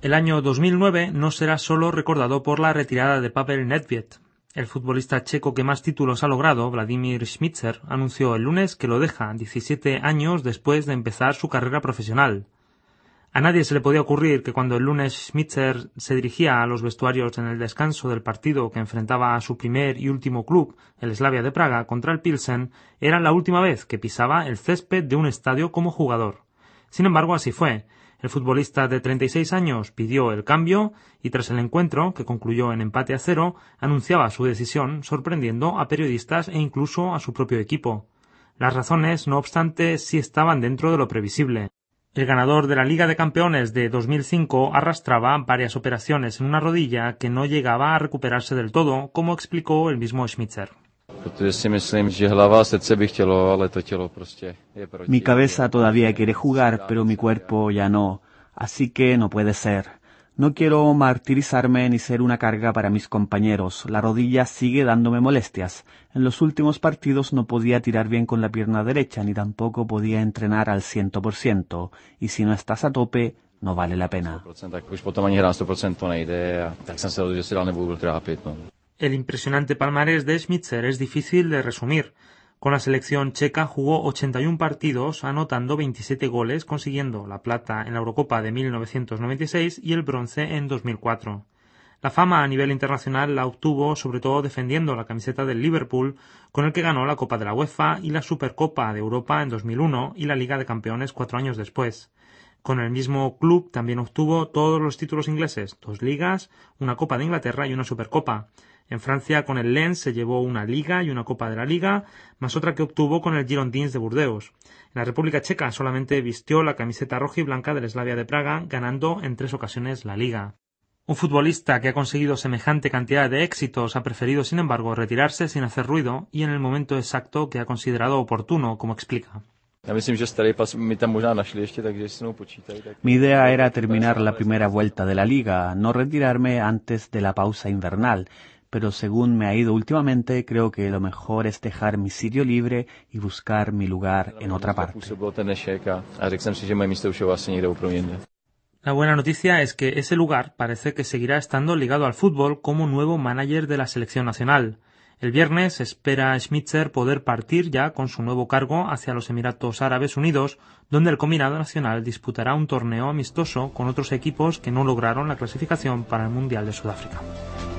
El año 2009 no será solo recordado por la retirada de Pavel Nedvěd. El futbolista checo que más títulos ha logrado, Vladimír Šmicer, anunció el lunes que lo deja 17 años después de empezar su carrera profesional. A nadie se le podía ocurrir que cuando el lunes Šmicer se dirigía a los vestuarios en el descanso del partido que enfrentaba a su primer y último club, el Slavia de Praga, contra el Pilsen, era la última vez que pisaba el césped de un estadio como jugador. Sin embargo, así fue. El futbolista de 36 años pidió el cambio y tras el encuentro, que concluyó en empate a 0, anunciaba su decisión, sorprendiendo a periodistas e incluso a su propio equipo. Las razones, no obstante, sí estaban dentro de lo previsible. El ganador de la Liga de Campeones de 2005 arrastraba varias operaciones en una rodilla que no llegaba a recuperarse del todo, como explicó el mismo Šmicer. Mi cabeza todavía quiere jugar, pero mi cuerpo ya no, así que no puede ser. No quiero martirizarme ni ser una carga para mis compañeros. La rodilla sigue dándome molestias. En los últimos partidos no podía tirar bien con la pierna derecha, ni tampoco podía entrenar al 100%. Y si no estás a tope, no vale la pena. El impresionante palmarés de Šmicer es difícil de resumir. Con la selección checa jugó 81 partidos, anotando 27 goles, consiguiendo la plata en la Eurocopa de 1996 y el bronce en 2004. La fama a nivel internacional la obtuvo sobre todo defendiendo la camiseta del Liverpool, con el que ganó la Copa de la UEFA y la Supercopa de Europa en 2001 y la Liga de Campeones 4 años después. Con el mismo club también obtuvo todos los títulos ingleses, 2 ligas, una Copa de Inglaterra y una Supercopa. En Francia con el Lens se llevó una Liga y una Copa de la Liga, más otra que obtuvo con el Girondins de Burdeos. En la República Checa solamente vistió la camiseta roja y blanca del Slavia de Praga, ganando en 3 ocasiones la Liga. Un futbolista que ha conseguido semejante cantidad de éxitos ha preferido, sin embargo, retirarse sin hacer ruido y en el momento exacto que ha considerado oportuno, como explica. Mi idea era terminar la primera vuelta de la Liga, no retirarme antes de la pausa invernal, pero según me ha ido últimamente, creo que lo mejor es dejar mi sitio libre y buscar mi lugar en otra parte. La buena noticia es que ese lugar parece que seguirá estando ligado al fútbol como nuevo manager de la selección nacional. El viernes espera Šmicer poder partir ya con su nuevo cargo hacia los Emiratos Árabes Unidos, donde el combinado nacional disputará un torneo amistoso con otros equipos que no lograron la clasificación para el Mundial de Sudáfrica.